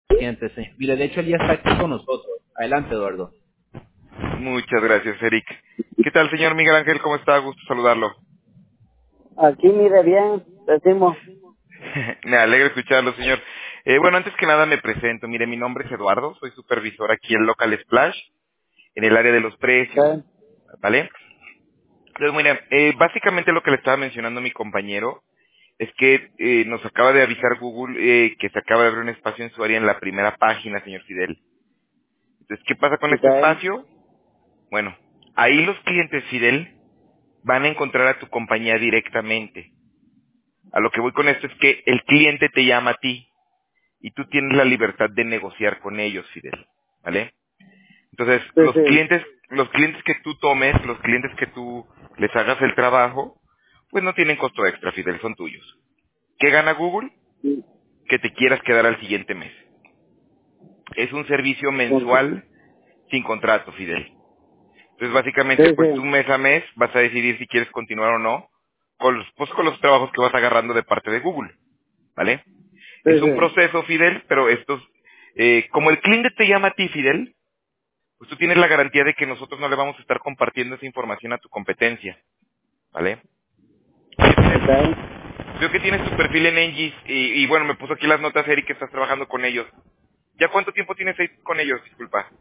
Paciente, señor. Mire, de hecho, él ya está aquí con nosotros. Adelante, Eduardo. Muchas gracias, Eric. ¿Qué tal, señor Miguel Ángel? ¿Cómo está? Gusto saludarlo. Aquí mire bien, decimos, Me alegra escucharlo, señor. Bueno, antes que nada me presento. Mire, mi nombre es Eduardo, soy supervisor aquí en Local Splash, en el área de los precios, ¿sí? ¿vale? Entonces, mira, básicamente lo que le estaba mencionando mi compañero es que nos acaba de avisar Google que se acaba de abrir un espacio en su área en la primera página, señor Fidel. Entonces, ¿qué pasa con ¿Sí? este espacio? Bueno, ahí los clientes, Fidel, van a encontrar a tu compañía directamente. A lo que voy con esto es que el cliente te llama a ti y tú tienes la libertad de negociar con ellos, Fidel, ¿vale? Entonces, Sí, sí, los clientes que tú tomes, los clientes que tú les hagas el trabajo, pues no tienen costo extra, Fidel, son tuyos. ¿Qué gana Google? Que te quieras quedar al siguiente mes. Es un servicio mensual sin contrato, Fidel. Entonces, sí, básicamente, pues tú sí, mes a mes vas a decidir si quieres continuar o no con los trabajos que vas agarrando de parte de Google, ¿vale? sí, Es un sí, proceso, Fidel, pero como el cliente te llama a ti, Fidel, pues tú tienes la garantía de que nosotros no le vamos a estar compartiendo esa información a tu competencia, ¿vale? Oye, ok. Fidel, veo que tienes tu perfil en Engis y bueno, me puso aquí las notas, Eric, que estás trabajando con ellos. ¿Ya cuánto tiempo tienes ahí con ellos? Disculpa.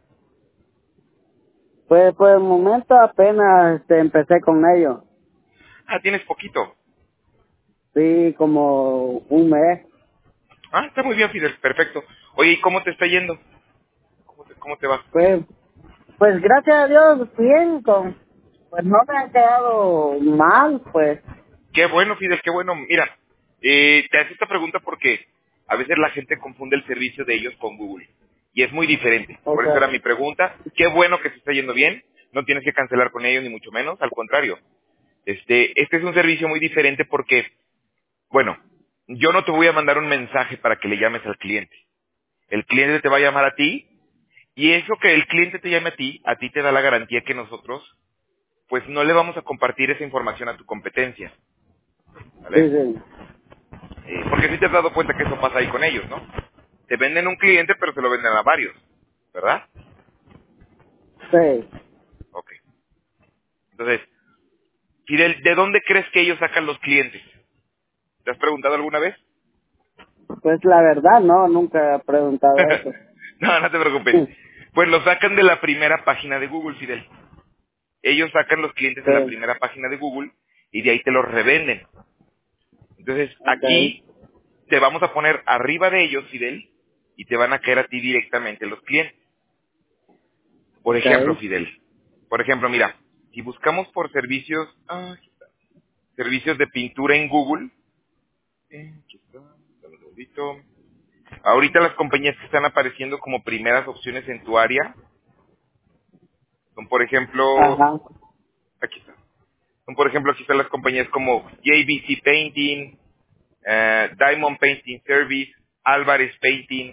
Pues por el momento apenas empecé con ellos, Ah, tienes poquito. sí, como un mes. Ah, está muy bien, Fidel, perfecto. Oye, ¿y cómo te está yendo? ¿Cómo te va? Pues, pues gracias a Dios, bien, pues no me han quedado mal, pues, Qué bueno, Fidel, qué bueno. Mira, te hace esta pregunta porque a veces la gente confunde el servicio de ellos con Google. Y es muy diferente. Por ok, eso era mi pregunta. Qué bueno que se está yendo bien. No tienes que cancelar con ellos, ni mucho menos. Al contrario. Este es un servicio muy diferente porque, bueno, yo no te voy a mandar un mensaje para que le llames al cliente. El cliente te va a llamar a ti y eso que el cliente te llame a ti te da la garantía que nosotros, pues no le vamos a compartir esa información a tu competencia. sí, ¿Vale? sí, Porque sí te has dado cuenta que eso pasa ahí con ellos, ¿no? Te venden un cliente, pero se lo venden a varios, ¿verdad? sí. Ok. Entonces, Fidel, ¿de dónde crees que ellos sacan los clientes? ¿Te has preguntado alguna vez? Pues la verdad, no, nunca he preguntado eso. No, no te preocupes. Pues lo sacan de la primera página de Google, Fidel. Ellos sacan los clientes de la Sí, primera página de Google y de ahí te los revenden. Entonces, ok, aquí te vamos a poner arriba de ellos, Fidel, y te van a caer a ti directamente los clientes. Por ok, ejemplo, Fidel. Por ejemplo, mira, si buscamos por servicios de pintura en Google, aquí está, dame un segundito. Ahorita las compañías que están apareciendo como primeras opciones en tu área son, por ejemplo, ajá, aquí está. Son, por ejemplo, aquí están las compañías como JBC Painting, Diamond Painting Service, Álvarez Painting,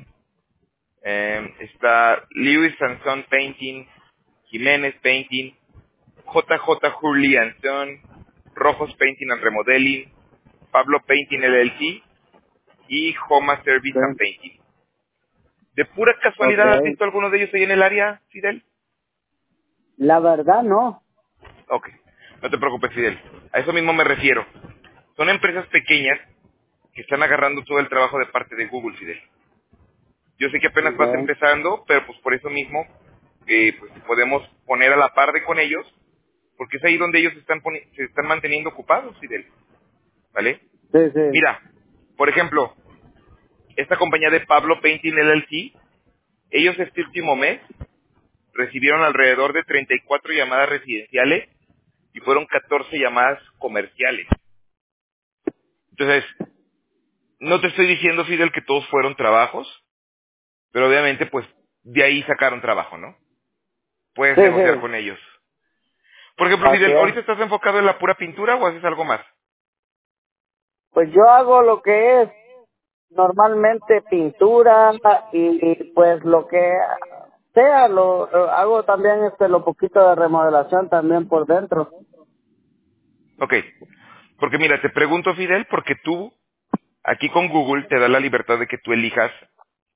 está Lewis and Son Painting, Jiménez Painting, JJ Hurley and Son, Rojos Painting and Remodeling, Pablo Painting LLC y Homa Service and sí, Painting. ¿De pura casualidad has ok. visto alguno de ellos ahí en el área, Fidel? La verdad, no. Ok, no te preocupes, Fidel. A eso mismo me refiero. Son empresas pequeñas que están agarrando todo el trabajo de parte de Google, Fidel. Yo sé que apenas vas Ok. empezando, pero pues por eso mismo pues te podemos poner a la par de con ellos, porque es ahí donde ellos se están manteniendo ocupados, Fidel. ¿Vale? Sí, sí. Mira, por ejemplo, esta compañía de Pablo Painting LLC, ellos este último mes recibieron alrededor de 34 llamadas residenciales y fueron 14 llamadas comerciales. Entonces, no te estoy diciendo, Fidel, que todos fueron trabajos, pero obviamente, pues, de ahí sacaron trabajo, ¿no? Puedes Sí, negociar sí. con ellos. Por ejemplo, Así Fidel, es. ¿ahorita estás enfocado en la pura pintura o haces algo más? Pues yo hago lo que es normalmente pintura pues lo que sea, lo hago también lo poquito de remodelación también por dentro. Ok. Porque mira, te pregunto, Fidel, porque tú, aquí con Google, te da la libertad de que tú elijas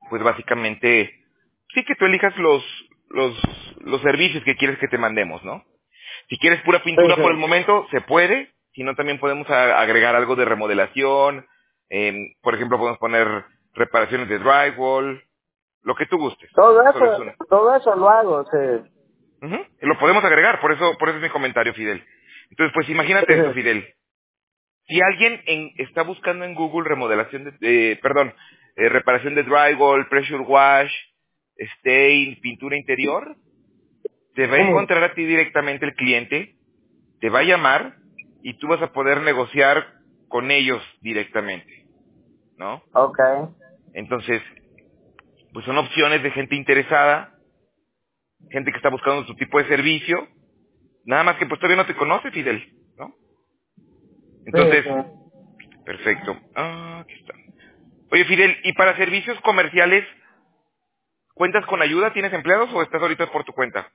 pues básicamente, sí que tú elijas los servicios que quieres que te mandemos, ¿no? Si quieres pura Sí, pintura por el sí. momento, se puede. Si no, también podemos agregar algo de remodelación. Por ejemplo, podemos poner reparaciones de drywall, lo que tú gustes. Solo es un... Todo eso lo hago, sí. Ujú, lo podemos agregar, por eso es mi comentario, Fidel. Entonces, pues Sí, imagínate esto, sí. Fidel. Si alguien está buscando en Google remodelación reparación de drywall, pressure wash, stain, pintura interior, te va a Sí. encontrar a ti directamente el cliente, te va a llamar y tú vas a poder negociar con ellos directamente, ¿no? Ok. Entonces, pues son opciones de gente interesada, gente que está buscando su tipo de servicio, nada más que pues todavía no te conoce, Fidel, ¿no? Sí, Entonces, sí. perfecto. Aquí está. Oye, Fidel, ¿y para servicios comerciales cuentas con ayuda? ¿Tienes empleados o estás ahorita por tu cuenta?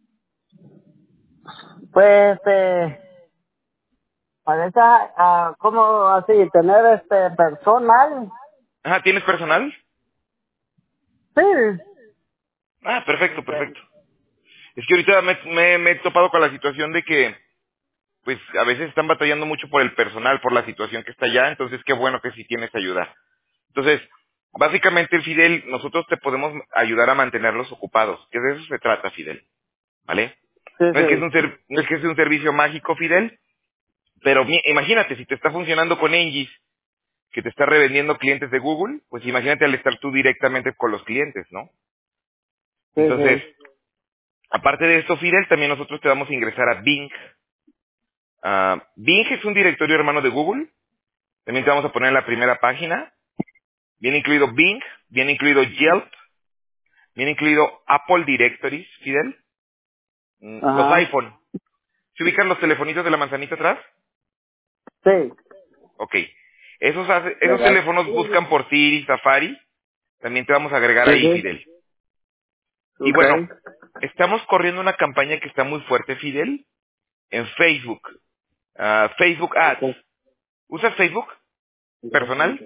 Pues, parece, ¿cómo así? ¿Tener personal? Ah, ¿tienes personal? Sí. Perfecto, perfecto. Es que ahorita me he topado con la situación de que, pues, a veces están batallando mucho por el personal, por la situación que está allá, entonces qué bueno que sí tienes ayuda. Entonces, básicamente, Fidel, nosotros te podemos ayudar a mantenerlos ocupados, que de eso se trata, Fidel, ¿vale? Sí, No es que sí. no es que sea un servicio mágico, Fidel, pero imagínate, si te está funcionando con Engis, que te está revendiendo clientes de Google, pues imagínate al estar tú directamente con los clientes, ¿no? Sí, Entonces, sí. aparte de esto, Fidel, también nosotros te vamos a ingresar a Bing. Bing es un directorio hermano de Google. También te vamos a poner en la primera página. Viene incluido Bing, viene incluido Yelp, viene incluido Apple Directories, Fidel. Los Ajá. iPhone. ¿Se ubican los telefonitos de la manzanita atrás? Sí. Ok. Esos Legal. teléfonos buscan por Siri, Safari. También te vamos a agregar Sí, ahí, sí. Fidel. Y Ok. bueno, estamos corriendo una campaña que está muy fuerte, Fidel, en Facebook. Facebook Ads. Ok. ¿Usas Facebook personal?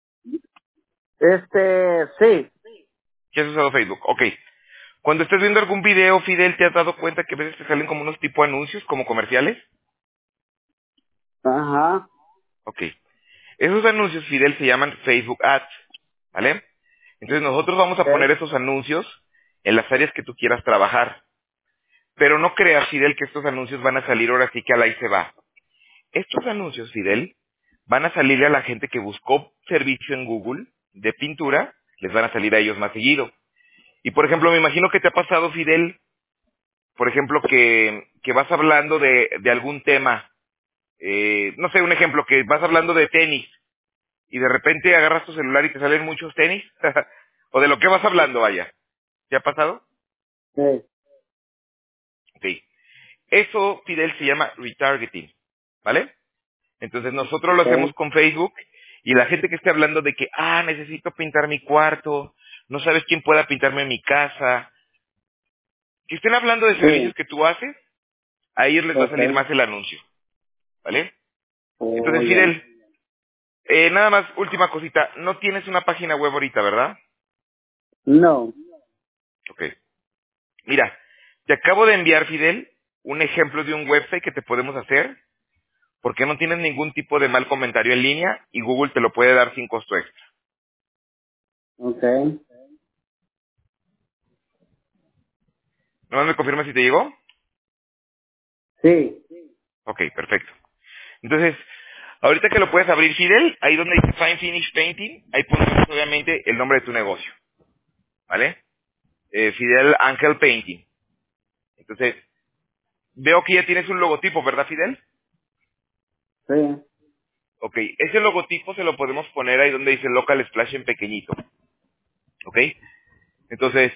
Sí. ¿Qué has usado Facebook? Ok. Cuando estés viendo algún video, Fidel, ¿te has dado cuenta que a veces te salen como unos tipo anuncios, como comerciales? Ajá. Ok. Esos anuncios, Fidel, se llaman Facebook Ads, ¿vale? Entonces nosotros vamos a poner Ok. esos anuncios en las áreas que tú quieras trabajar. Pero no creas, Fidel, que estos anuncios van a salir ahora sí que al ahí se va. Estos anuncios, Fidel, van a salirle a la gente que buscó servicio en Google de pintura, les van a salir a ellos más seguido. Y por ejemplo, me imagino que te ha pasado, Fidel, por ejemplo, que vas hablando de algún tema, no sé, un ejemplo, que vas hablando de tenis y de repente agarras tu celular y te salen muchos tenis, o de lo que vas hablando, vaya. ¿Te ha pasado? Sí. Ok. Eso, Fidel, se llama retargeting, ¿vale? Entonces nosotros lo hacemos Ok. con Facebook y la gente que esté hablando de que, necesito pintar mi cuarto, no sabes quién pueda pintarme mi casa, que estén hablando de servicios Sí. que tú haces, a ellos les va a Ok. salir más el anuncio, ¿vale? Oh, Entonces, ya. Fidel, nada más, última cosita, no tienes una página web ahorita, ¿verdad? No. Ok. Mira, te acabo de enviar, Fidel, un ejemplo de un website que te podemos hacer, porque no tienes ningún tipo de mal comentario en línea y Google te lo puede dar sin costo extra. Ok. ¿No me confirmas si te llegó? Sí. Ok, perfecto. Entonces, ahorita que lo puedes abrir, Fidel, ahí donde dice Fine Finish Painting, ahí pones obviamente el nombre de tu negocio, ¿vale? Fidel Ángel Painting. Entonces, veo que ya tienes un logotipo, ¿verdad, Fidel? Sí. Ok, ese logotipo se lo podemos poner ahí donde dice Local Splash en pequeñito, ¿ok? Entonces,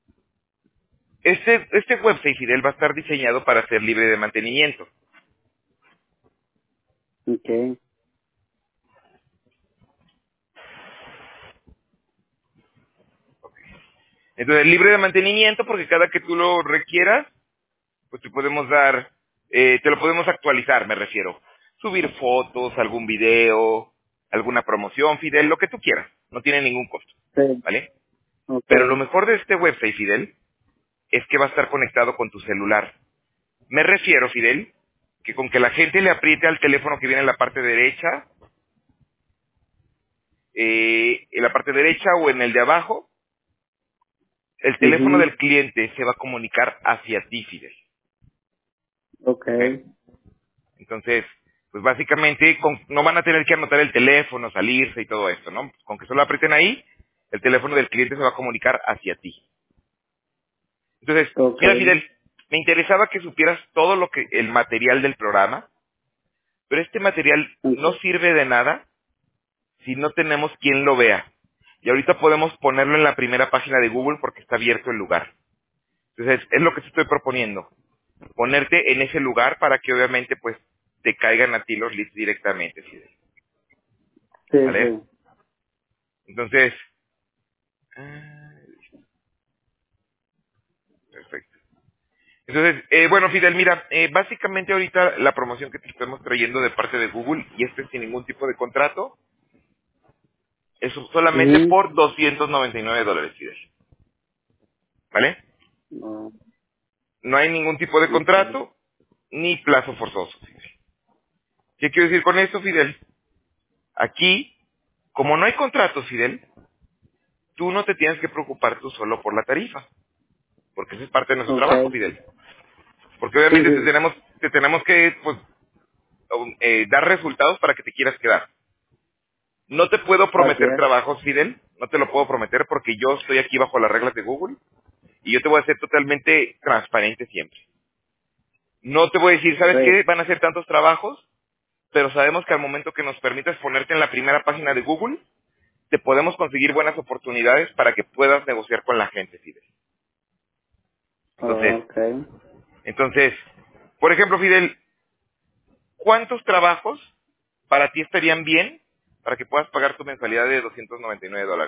este website, Fidel, va a estar diseñado para ser libre de mantenimiento. Ok. Entonces, libre de mantenimiento porque cada que tú lo requieras, pues te podemos dar, te lo podemos actualizar, me refiero. Subir fotos, algún video, alguna promoción, Fidel, lo que tú quieras. No tiene ningún costo, Sí. ¿vale? Pero lo Okay. mejor de este website, Fidel, es que va a estar conectado con tu celular. Me refiero, Fidel, que con que la gente le apriete al teléfono que viene en la parte derecha, en la parte derecha o en el de abajo, el teléfono Mhm. del cliente se va a comunicar hacia ti, Fidel. ¿Ok? Okay. Entonces, pues básicamente no van a tener que anotar el teléfono, salirse y todo esto, ¿no? Con que solo aprieten ahí, el teléfono del cliente se va a comunicar hacia ti. Entonces, mira, Okay. Fidel, me interesaba que supieras todo el material del programa, pero este material no Okay. sirve de nada si no tenemos quien lo vea. Y ahorita podemos ponerlo en la primera página de Google porque está abierto el lugar. Entonces, es lo que te estoy proponiendo. Ponerte en ese lugar para que obviamente pues te caigan a ti los leads directamente, Fidel. Sí, ¿Vale? sí. Entonces, ah, perfecto. Entonces, bueno, Fidel, mira, básicamente ahorita la promoción que te estamos trayendo de parte de Google, y este sin ningún tipo de contrato, es solamente Mhm. por $299, Fidel. ¿Vale? No. No hay ningún tipo de Okay. contrato ni plazo forzoso, Fidel. ¿Qué quiero decir con esto, Fidel? Aquí, como no hay contrato, Fidel, tú no te tienes que preocupar tú solo por la tarifa, porque eso es parte de nuestro trabajo, Okay. Fidel. Porque Sí, obviamente sí. te tenemos que pues, dar resultados para que te quieras quedar. No te puedo Así prometer es. trabajos, Fidel, no te lo puedo prometer porque yo estoy aquí bajo las reglas de Google y yo te voy a ser totalmente transparente siempre. No te voy a decir, ¿sabes Sí. qué? Van a ser tantos trabajos, pero sabemos que al momento que nos permitas ponerte en la primera página de Google, te podemos conseguir buenas oportunidades para que puedas negociar con la gente, Fidel. Entonces, Okay. entonces, por ejemplo, Fidel, ¿cuántos trabajos para ti estarían bien para que puedas pagar tu mensualidad de $299?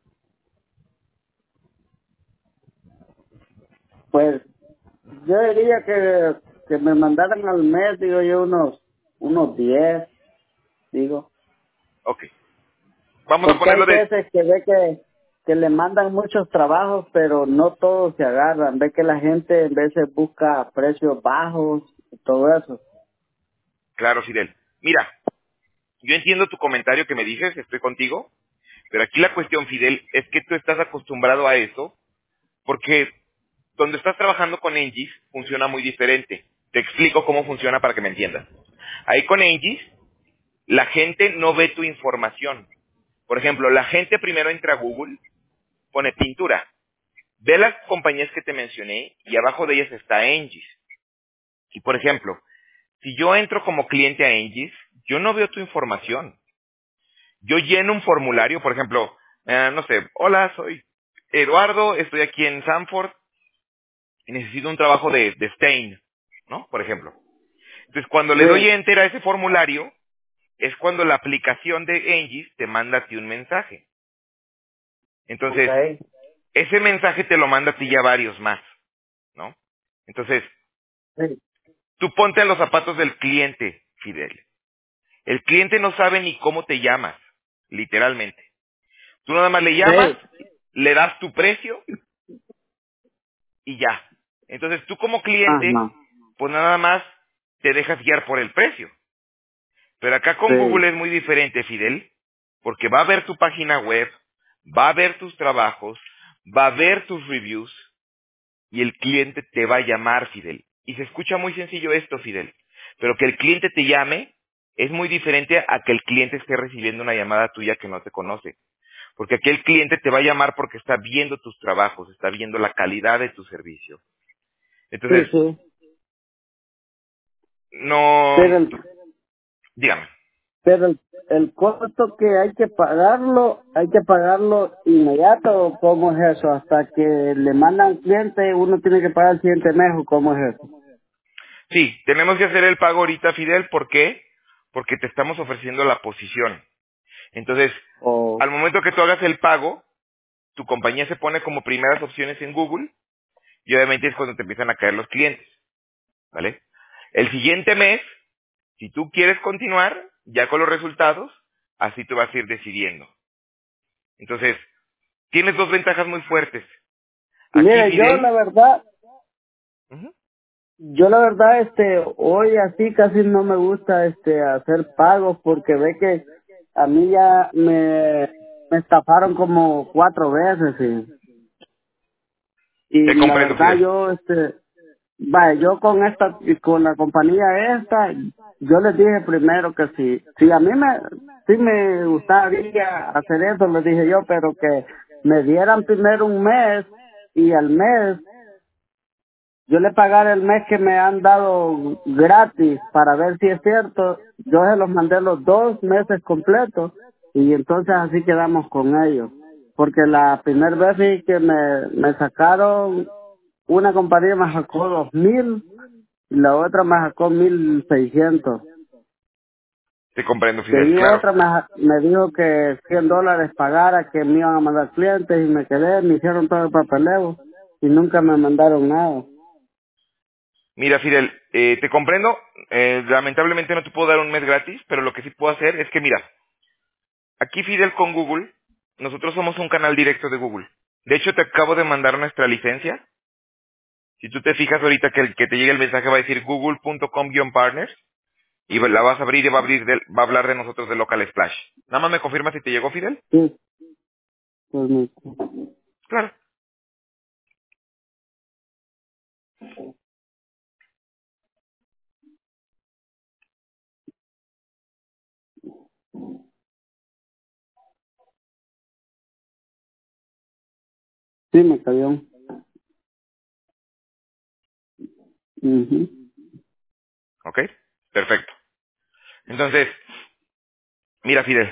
Pues yo diría que me mandaran al mes, digo yo, unos 10, digo. Ok. Vamos a Porque hay ponerlo de... veces que ve que le mandan muchos trabajos, pero no todos se agarran. Ve que la gente en veces busca precios bajos y todo eso. Claro, Fidel. Mira, yo entiendo tu comentario que me dices, estoy contigo, pero aquí la cuestión, Fidel, es que tú estás acostumbrado a eso porque donde estás trabajando con Engis funciona muy diferente. Te explico cómo funciona para que me entiendas. Ahí con Engis, la gente no ve tu información. Por ejemplo, la gente primero entra a Google, pone pintura, ve las compañías que te mencioné y abajo de ellas está Engis. Y por ejemplo, si yo entro como cliente a Engis, yo no veo tu información. Yo lleno un formulario, por ejemplo, no sé, hola, soy Eduardo, estoy aquí en Sanford y necesito un trabajo de stain, ¿no? Por ejemplo. Entonces, cuando le doy Sí, enter a ese formulario, es cuando la aplicación de Engis te manda a ti un mensaje. Entonces, okay. ese mensaje te lo manda a ti ya varios más, ¿no? Entonces, Sí, tú ponte a los zapatos del cliente, Fidel. El cliente no sabe ni cómo te llamas, literalmente. Tú nada más le llamas, sí, le das tu precio y ya. Entonces tú como cliente, ajá, pues nada más te dejas guiar por el precio. Pero acá con sí, Google es muy diferente, Fidel, porque va a ver tu página web, va a ver tus trabajos, va a ver tus reviews y el cliente te va a llamar, Fidel. Y se escucha muy sencillo esto, Fidel. Pero que el cliente te llame es muy diferente a que el cliente esté recibiendo una llamada tuya que no te conoce. Porque aquí el cliente te va a llamar porque está viendo tus trabajos, está viendo la calidad de tu servicio. sí, Entonces, sí. no, Pero dígame. pero el costo que hay que pagarlo inmediato, ¿o cómo es eso? Hasta que le mandan cliente, uno tiene que pagar el siguiente mes, ¿o cómo es eso? Sí, tenemos que hacer el pago ahorita, Fidel. ¿Por qué? Porque te estamos ofreciendo la posición. Entonces, O, al momento que tú hagas el pago, tu compañía se pone como primeras opciones en Google y obviamente es cuando te empiezan a caer los clientes, ¿vale? El siguiente mes, si tú quieres continuar, ya con los resultados, así tú vas a ir decidiendo. Entonces, tienes dos ventajas muy fuertes. Aquí, Mire, Fidel, Ujú. yo la verdad, hoy así casi no me gusta, hacer pagos porque ve que a mí ya me estafaron como 4 veces y Te la comprendo, verdad Fidel. yo, vaya, yo con la compañía esta, yo les dije primero que si a mí sí me gustaría hacer eso, les dije yo, pero que me dieran primero un mes y al mes yo le pagara el mes que me han dado gratis para ver si es cierto. Yo se los mandé los 2 meses completos y entonces así quedamos con ellos. Porque la primera vez sí que me sacaron, una compañía me sacó 2,000 y la otra me sacó 1,600. Te comprendo, De Fidel, ahí claro. otra me dijo que $100 pagara, que me iban a mandar clientes y me quedé, me hicieron todo el papeleo y nunca me mandaron nada. Mira, Fidel, te comprendo. Lamentablemente no te puedo dar un mes gratis, pero lo que sí puedo hacer es que, mira, aquí, Fidel, con Google, nosotros somos un canal directo de Google. De hecho, te acabo de mandar nuestra licencia. Si tú te fijas ahorita que el que te llegue el mensaje va a decir google.com-partners y la vas a abrir y va a hablar de nosotros de Local Splash. Nada más me confirma si te llegó, Fidel. Sí, pues Claro. sí me cayó. Ujú. ¿Ok? Perfecto. Entonces, mira, Fidel,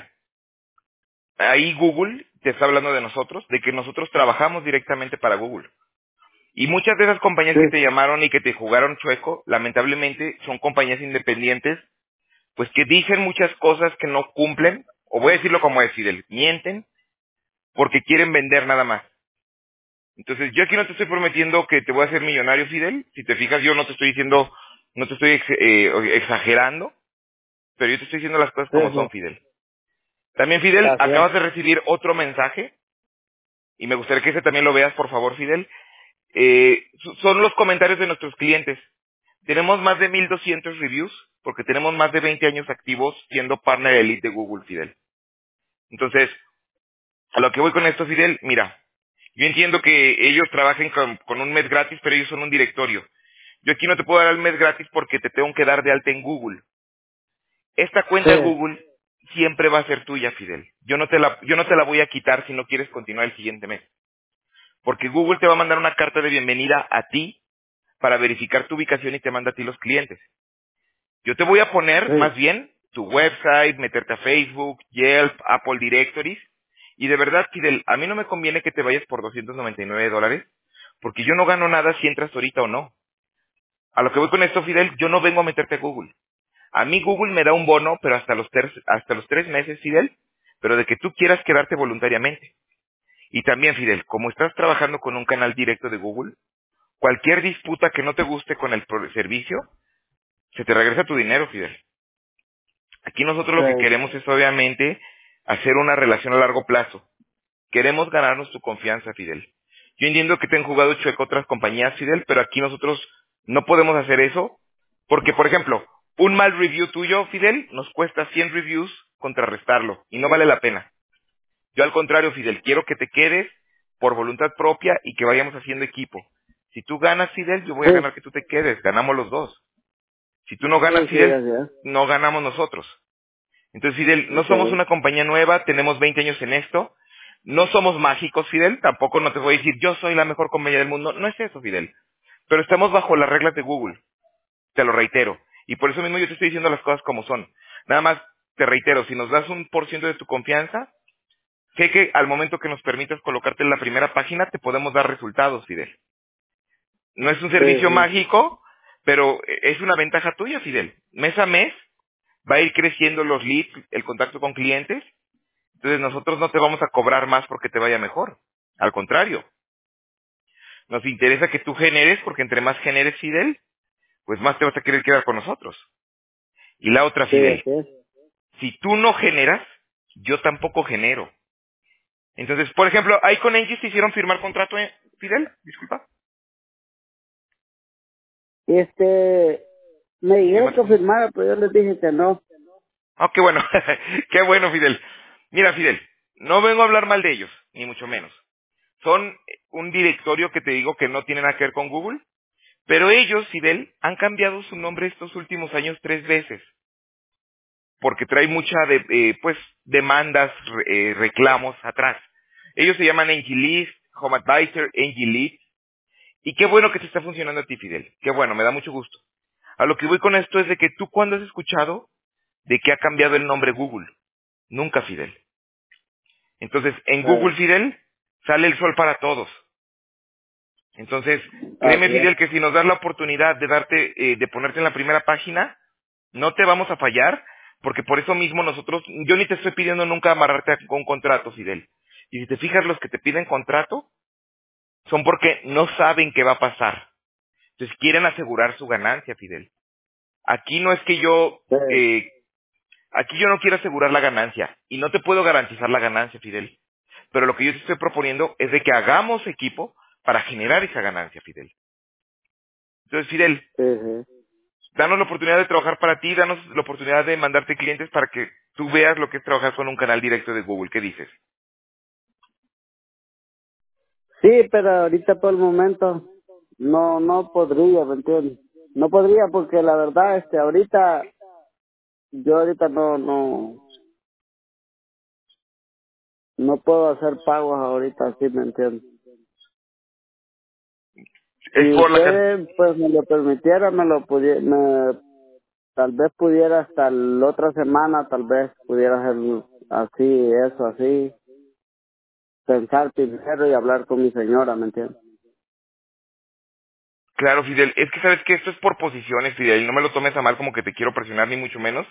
ahí Google te está hablando de nosotros, de que nosotros trabajamos directamente para Google. Y muchas de esas compañías Sí, que te llamaron y que te jugaron chueco, lamentablemente son compañías independientes, pues que dicen muchas cosas que no cumplen, o voy a decirlo como es, Fidel, mienten porque quieren vender nada más. Entonces, yo aquí no te estoy prometiendo que te voy a hacer millonario, Fidel. Si te fijas, yo no te estoy diciendo, no te estoy exagerando, pero yo te estoy diciendo las cosas sí, como sí. son, Fidel. También, Fidel, Gracias. acabas de recibir otro mensaje, y me gustaría que ese también lo veas, por favor, Fidel. Son los comentarios de nuestros clientes. Tenemos más de 1,200 reviews, porque tenemos más de 20 años activos siendo partner elite de Google, Fidel. Entonces, a lo que voy con esto, Fidel, mira, yo entiendo que ellos trabajen con un mes gratis, pero ellos son un directorio. Yo aquí no te puedo dar el mes gratis porque te tengo que dar de alta en Google. Esta cuenta de Sí, Google siempre va a ser tuya, Fidel. Yo no te la voy a quitar si no quieres continuar el siguiente mes. Porque Google te va a mandar una carta de bienvenida a ti para verificar tu ubicación y te manda a ti los clientes. Yo te voy a poner, más sí, bien, tu website, meterte a Facebook, Yelp, Apple Directories. Y de verdad, Fidel, a mí no me conviene que te vayas por $299, porque yo no gano nada si entras ahorita o no. A lo que voy con esto, Fidel, yo no vengo a meterte a Google. A mí Google me da un bono, pero hasta los 3 meses, Fidel, pero de que tú quieras quedarte voluntariamente. Y también, Fidel, como estás trabajando con un canal directo de Google, cualquier disputa que no te guste con el servicio, se te regresa tu dinero, Fidel. Aquí nosotros lo que sí, queremos es obviamente hacer una relación a largo plazo. Queremos ganarnos tu confianza, Fidel. Yo entiendo que te han jugado chueco otras compañías, Fidel, pero aquí nosotros no podemos hacer eso porque, por ejemplo, un mal review tuyo, Fidel, nos cuesta 100 reviews contrarrestarlo y no vale la pena. Yo al contrario, Fidel, quiero que te quedes por voluntad propia y que vayamos haciendo equipo. Si tú ganas, Fidel, yo voy a sí, ganar que tú te quedes. Ganamos los dos. Si tú no sí, ganas, sí, Fidel, gracias. no ganamos nosotros. Entonces, Fidel, no somos Okay. una compañía nueva, tenemos 20 años en esto. No somos mágicos, Fidel. Tampoco no te voy a decir, yo soy la mejor compañía del mundo. No es eso, Fidel. Pero estamos bajo las reglas de Google. Te lo reitero. Y por eso mismo yo te estoy diciendo las cosas como son. Nada más, te reitero, si nos das 1% de tu confianza, sé que al momento que nos permitas colocarte en la primera página, te podemos dar resultados, Fidel. No es un Sí, servicio sí, mágico, pero es una ventaja tuya, Fidel. Mes a mes va a ir creciendo los leads, el contacto con clientes. Entonces nosotros no te vamos a cobrar más porque te vaya mejor. Al contrario, nos interesa que tú generes, porque entre más generes, Fidel, pues más te vas a querer quedar con nosotros. Y la otra, sí, Fidel, así es. si tú no generas, yo tampoco genero. Entonces, por ejemplo, ahí con Engie te hicieron firmar contrato, Fidel, disculpa. Me dijeron ¿Firmaste que con? firmara, pero yo les dije que no. Ah, qué bueno, qué bueno, Fidel. Mira, Fidel, no vengo a hablar mal de ellos, ni mucho menos. Son un directorio que te digo que no tiene nada que ver con Google, pero ellos, Fidel, han cambiado su nombre estos últimos años 3 veces, porque trae mucha pues demandas, reclamos atrás. Ellos se llaman AngelList, Home Advisor, AngelLead, y qué bueno que te está funcionando a ti, Fidel. Qué bueno, me da mucho gusto. A lo que voy con esto es de que tú, ¿cuándo has escuchado de que ha cambiado el nombre Google? Nunca, Fidel. Entonces, en Google, Fidel, sale el sol para todos. Entonces, créeme, Así es. Fidel, que si nos das la oportunidad de de ponerte en la primera página, no te vamos a fallar, porque por eso mismo nosotros, yo ni te estoy pidiendo nunca amarrarte con un contrato, Fidel. Y si te fijas, los que te piden contrato son porque no saben qué va a pasar. Entonces quieren asegurar su ganancia, Fidel. Aquí no es que Sí, aquí yo no quiero asegurar la ganancia, y no te puedo garantizar la ganancia, Fidel. Pero lo que yo te estoy proponiendo es de que hagamos equipo para generar esa ganancia, Fidel. Entonces, Fidel, sí, sí. danos la oportunidad de trabajar para ti, danos la oportunidad de mandarte clientes para que tú veas lo que es trabajar con un canal directo de Google. ¿Qué dices? Sí, pero ahorita por el momento no podría, ¿me entiendes? No podría porque la verdad, yo ahorita no puedo hacer pagos ahorita, ¿sí me entiendes? Si Es por la usted pues me lo permitiera, tal vez pudiera hasta la otra semana, tal vez pudiera hacer así, pensar primero y hablar con mi señora, ¿me entiendes? Claro, Fidel, es que sabes que esto es por posiciones, Fidel, y no me lo tomes a mal como que te quiero presionar ni mucho menos,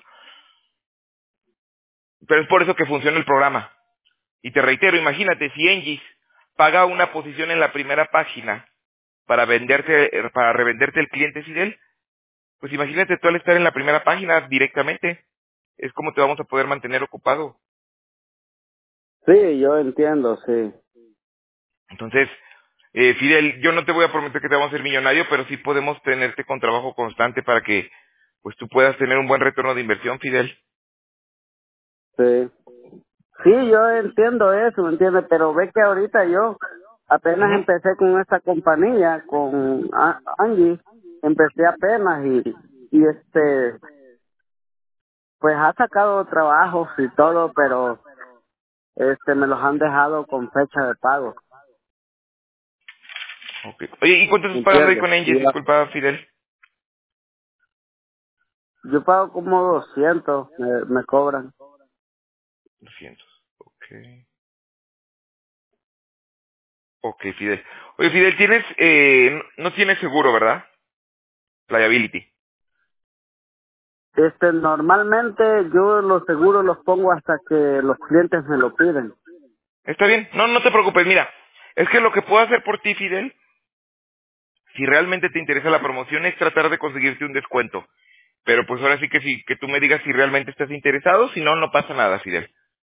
pero es por eso que funciona el programa. Y te reitero, imagínate, si Engis paga una posición en la primera página para revenderte el cliente, Fidel, pues imagínate tú al estar en la primera página directamente, es como te vamos a poder mantener ocupado. Sí, yo entiendo, sí. Entonces, Fidel, yo no te voy a prometer que te vamos a ser millonario, pero sí podemos tenerte con trabajo constante para que pues tú puedas tener un buen retorno de inversión, Fidel. Sí. Sí, yo entiendo eso, ¿me entiendes? Pero ve que ahorita yo apenas Ujú. empecé con esta compañía, con Angie, empecé apenas y pues ha sacado trabajos y todo, pero me los han dejado con fecha de pago, Ok. Oye, ¿y cuánto ¿me estás pagando ahí entiendes? con Engis? Disculpa, Fidel. Yo pago como 200, me cobran. 200. Ok. Ok, Fidel. Oye, Fidel, no tienes seguro, ¿verdad? Liability. Normalmente yo los seguros los pongo hasta que los clientes me lo piden. Está bien. No, no te preocupes. Mira, es que lo que puedo hacer por ti, Fidel, si realmente te interesa la promoción, es tratar de conseguirte un descuento. Pero pues ahora sí que sí, que tú me digas si realmente estás interesado, si no, no pasa nada, Fidel.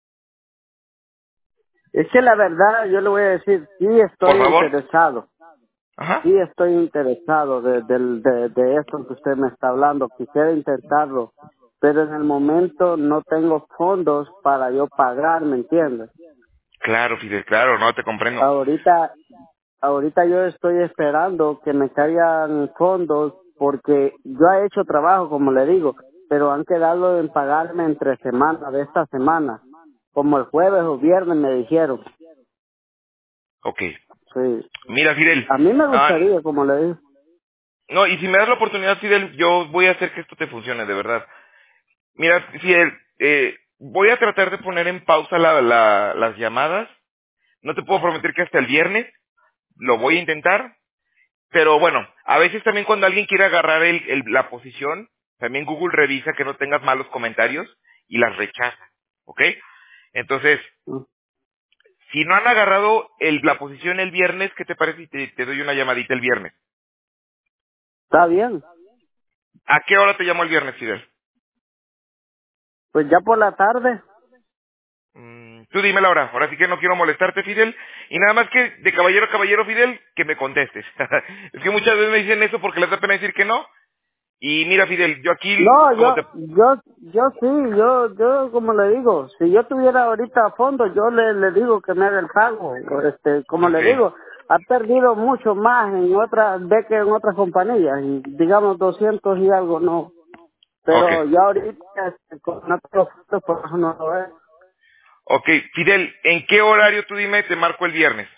Es que la verdad, yo le voy a decir, Por favor. Ajá. sí estoy interesado de esto que usted me está hablando, quisiera intentarlo, pero en el momento no tengo fondos para yo pagar, ¿me entiendes? Claro, Fidel, claro, no te comprendo. Ahorita, ahorita yo estoy esperando que me caigan fondos porque yo he hecho trabajo, como le digo, pero han quedado en pagarme entre semana, de esta semana, como el jueves o viernes me dijeron, Ok. sí. Mira, Fidel. A mí me Ah, gustaría, como le digo. no, y si me das la oportunidad, Fidel, yo voy a hacer que esto te funcione, de verdad. Mira, Fidel, voy a tratar de poner en pausa las llamadas. No te puedo prometer que hasta el viernes lo voy a intentar, pero bueno, a veces también cuando alguien quiere agarrar la posición, también Google revisa que no tengas malos comentarios y las rechaza, ¿ok? Entonces, si no han agarrado la posición el viernes, ¿qué te parece si te doy una llamadita el viernes? Está bien. ¿A qué hora te llamo el viernes, Fidel? Pues ya por la tarde. Tú dime la hora. Ahora sí que no quiero molestarte, Fidel. Y nada más que de caballero a caballero, Fidel, que me contestes. Es que muchas veces me dicen eso porque les da pena decir que no. Y mira, Fidel, yo aquí, No, como te... yo sí, yo como le digo, si yo tuviera ahorita a fondo, yo le digo que me haga el pago, como le Ok, digo, ha perdido mucho más en otras, ve que en otras compañías, y digamos 200 y algo, no, ok. pero ya ahorita, con otros frutos, por eso no lo es. Ok, Fidel, ¿en qué horario tú dime te marco el viernes?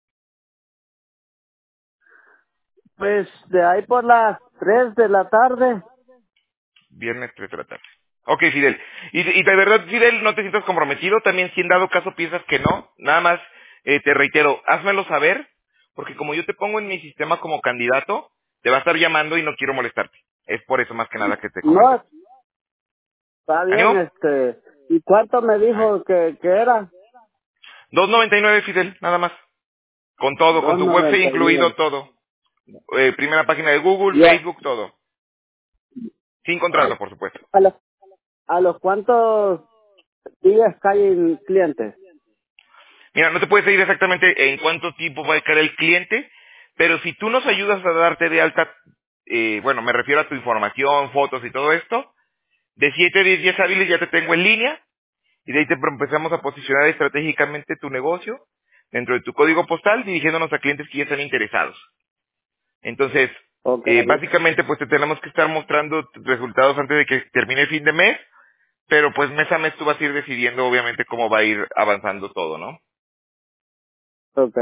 Pues de ahí por las 3 de la tarde, Viernes 3 de la tarde. Ok, Fidel. Y de verdad, Fidel, no te sientas comprometido. También si en dado caso piensas que no, nada más te reitero, házmelo saber, porque como yo te pongo en mi sistema como candidato, te va a estar llamando y no quiero molestarte. Es por eso más que nada que te comento. no, está bien, ¿Ánimo? ¿y cuánto me dijo que era? 2.99, Fidel, nada más. Con todo, con dos tu website noventa y incluido nueve todo. Primera página de Google, Ya, Facebook, todo. Sin contrato, por supuesto. a los, a los cuántos días caen clientes. Mira, no te puedes decir exactamente en cuánto tiempo va a caer el cliente, pero si tú nos ayudas a darte de alta, bueno, me refiero a tu información, fotos y todo esto, de 7 a 10 días hábiles ya te tengo en línea y de ahí te empezamos a posicionar estratégicamente tu negocio dentro de tu código postal dirigiéndonos a clientes que ya están interesados. Entonces, Ok. básicamente pues te tenemos que estar mostrando tus resultados antes de que termine el fin de mes, pero pues mes a mes tú vas a ir decidiendo obviamente cómo va a ir avanzando todo, ¿no? Ok.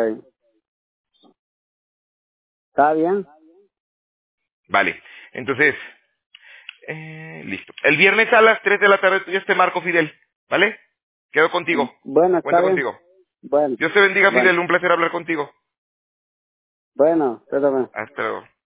¿Está bien? Vale. Entonces, listo. El viernes a las 3 de la tarde tú ya te marco, Fidel. ¿Vale? Quedo contigo. Bueno, está Cuenta bien. contigo. Bueno, Dios te bendiga, bueno. Fidel. Un placer hablar contigo. Bueno, espérame. Hasta luego.